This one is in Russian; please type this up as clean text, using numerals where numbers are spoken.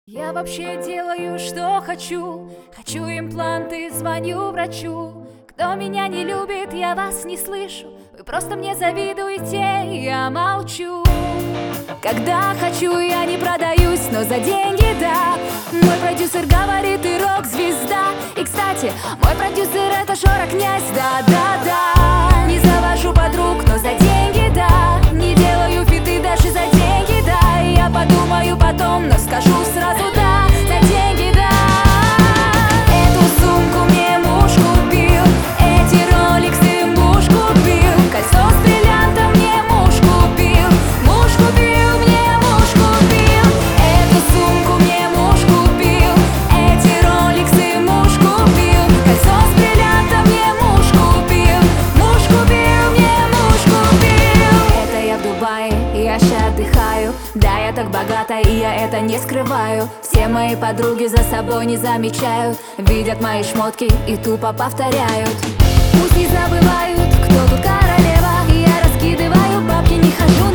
Я вообще делаю, что хочу. Хочу импланты, звоню врачу. Кто меня не любит, я вас не слышу. Вы просто мне завидуете, я молчу. Когда хочу, я не продаюсь, но за деньги, да. Мой продюсер говорит, ты рок-звезда. И, кстати, мой продюсер — это Жора Князь, да-да-да. Не завожу подруг, но за деньги, да. Не делаю фиты даже за деньги, да. И я подумаю потом, но скажу сразу да. За деньги, да. Эту сумку мне муж купил, эти роликсы муж купил, кольцо с бриллиантом мне муж купил, муж купил, мне муж купил. Эту сумку мне муж купил, эти роликсы муж купил, кольцо с бриллиантом мне муж купил, мне муж купил. Это я в Дубае, я ща отдыхаю. Да, я так богата, и я это не скрываю. Все мои подруги за собой не замечают, видят мои шмотки и тупо повторяют. Пусть не забывают, кто тут королева. Я раскидываю бабки, не хожу